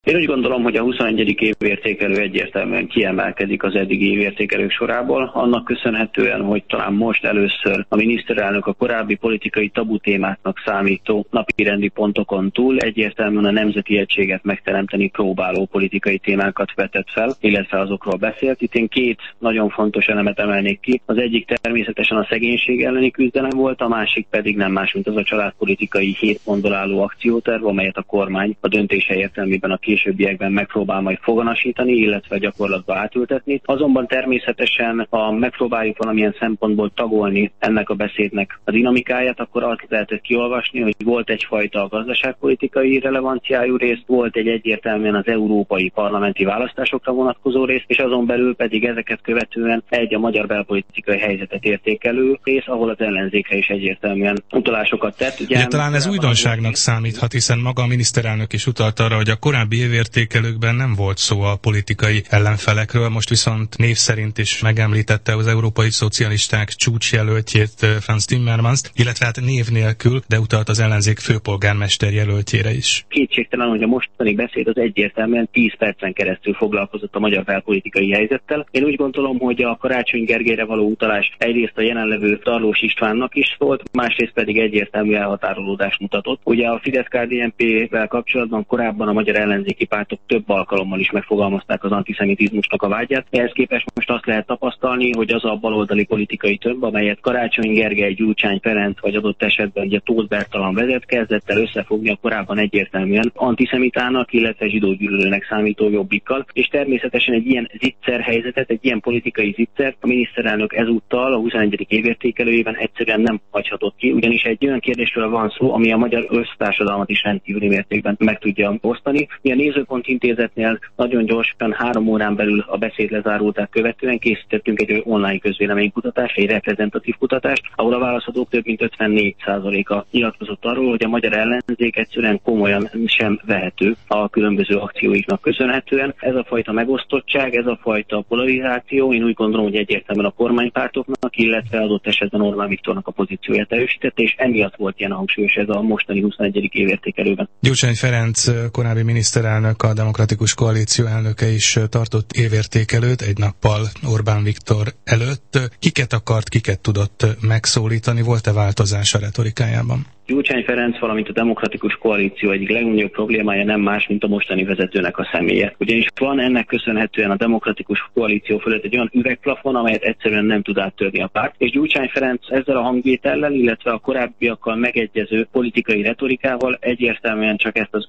Én úgy gondolom, hogy a 21. évértékelő egyértelműen kiemelkedik az eddigi évértékelők sorából, annak köszönhetően, hogy talán most először a miniszterelnök a korábbi politikai tabu témáknak számító napirendi pontokon túl egyértelműen a nemzeti egységet megteremteni próbáló politikai témákat vetett fel, illetve azokról beszélt. Itt én két nagyon fontos elemet emelnék ki. Az egyik természetesen a szegénység elleni küzdelem volt, a másik pedig nem más, mint az a családpolitikai 7 pontból álló akcióterv, amelyet a kormány a döntése értelmében a későbbiekben megpróbál majd foganasítani, illetve gyakorlatba átültetni. Azonban természetesen, ha megpróbáljuk valamilyen szempontból tagolni ennek a beszédnek a dinamikáját, akkor azt lehetett kiolvasni, hogy volt egyfajta gazdaságpolitikai relevanciájú rész, volt egy egyértelműen az európai parlamenti választásokra vonatkozó rész, és azon belül pedig ezeket követően egy a magyar belpolitikai helyzetet értékelő rész, ahol az ellenzékre is egyértelműen utalásokat tett. Ugye talán ez újdonságnak számíthat, hiszen maga a miniszterelnök is utalt arra, hogy a korábbi évértékelőkben nem volt szó a politikai ellenfelekről, most viszont név szerint is megemlítette az európai szocialisták csúcsjelöltjét, Franz Timmermanst, illetve hát név nélkül, de utalt az ellenzék főpolgármester jelöltjére is. Kétségtelen, hogy a mostani beszéd az egyértelműen 10 percen keresztül foglalkozott a magyar belpolitikai helyzettel. Én úgy gondolom, hogy a Karácsony Gergelyre való utalás egyrészt a jelenlevő Tarlós Istvánnak is szólt, másrészt pedig egyértelmű elhatárolódást mutatott. Ugye a Fidesz-KDNP-vel kapcsolatban korábban a magyar ellenzéki pártok több alkalommal is megfogalmazták az antiszemitizmusnak a vágyát. Ehhez képest most azt lehet tapasztalni, hogy az a baloldali politikai tömb, amelyet Karácsony Gergely, Gyurcsány Ferenc vagy adott esetben ugye Tóth Bertalan vezet, kezdett el összefogni a korábban egyértelműen antiszemitának, illetve zsidógyűlölőnek számító Jobbikkal, és természetesen egy ilyen zicser helyzetet, egy ilyen politikai zicsert a miniszterelnök ezúttal a 21. évértékelőjében egyszerűen nem hagyhatott ki, ugyanis egy olyan kérdésről van szó, ami a magyar össztársadalmat is rendkívüli mértékben meg tudja osztani. Mi a Nézőpont Intézetnél nagyon gyorsan 3 órán belül a beszéd lezárultát követően készítettünk egy online közvéleménykutatást, egy reprezentatív kutatást, ahol a válaszadók több mint 54%-a nyilatkozott arról, hogy a magyar ellenzék egyszerűen komolyan sem vehető a különböző akcióiknak köszönhetően. Ez a fajta megosztottság, ez a fajta polarizáció, én úgy gondolom, hogy egyértelműen a kormánypártoknak, illetve adott esetben Orbán Viktornak a pozícióját erősítette, és emiatt volt ilyen hangsúlyos ez a mostani 21. évértékelőben. Gyurcsány Ferenc korábbi miniszterelnök, a Demokratikus Koalíció elnöke is tartott évértékelőt egy nappal Orbán Viktor előtt. Kiket akart, kiket tudott megszólítani? Volt-e változás a retorikájában? Gyurcsány Ferenc, valamint a Demokratikus Koalíció egyik legnagyobb problémája nem más, mint a mostani vezetőnek a személye. Ugyanis van ennek köszönhetően a Demokratikus Koalíció fölött egy olyan üvegplafon, amelyet egyszerűen nem tud áttörni a párt. És Gyurcsány Ferenc ezzel a hangvétellel, illetve a korábbiakkal megegyező politikai retorikával egyértelműen csak ezt az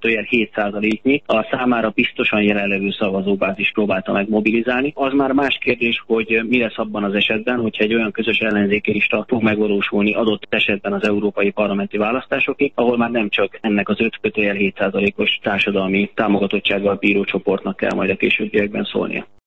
5-7%-nyi a számára biztosan jelenlevő szavazóbázis próbálta megmobilizálni. Az már más kérdés, hogy mi lesz abban az esetben, hogyha egy olyan közös ellenzéki lista fog megvalósulni adott esetben az európai parlamenti választásokig, ahol már nem csak ennek az 5-7%-os társadalmi támogatottsággal bíró csoportnak kell majd a későbbiekben szólnia.